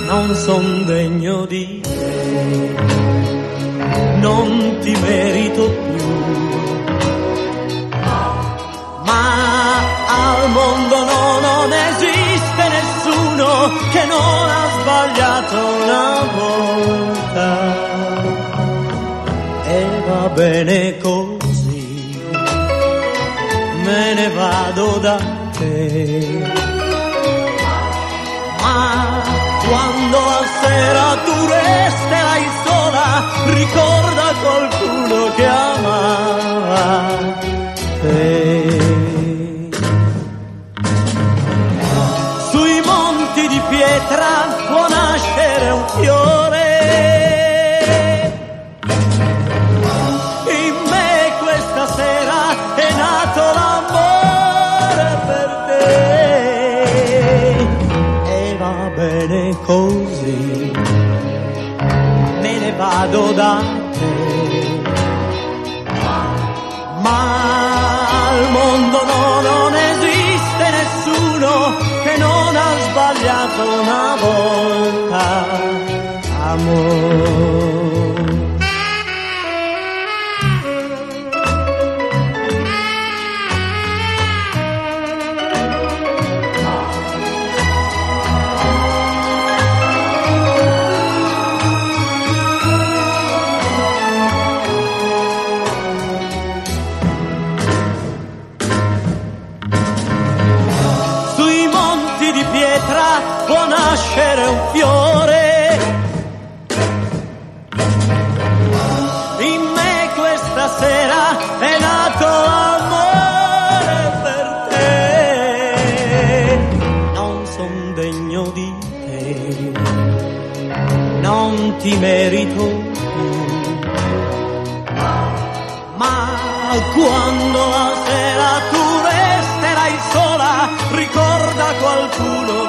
non son degno di te, non ti merito più, ma al mondo non esiste nessuno che non ha sbagliato una volta, e va bene così, me ne vado da te. Ma quando a sera tu resterai sola, ricorda qualcuno che amava te. Sui monti di pietra può nascere un fiore, in me questa sera è nato l'amore per te, e va bene così, me ne vado da te. Ma al mondo non esiste nessuno che non ha sbagliato una volta, amore. Può nascere un fiore, in me questa sera è nato amore per te. Non son degno di te, non ti merito più, ma quando la sera tu resterai sola, ricorda qualcuno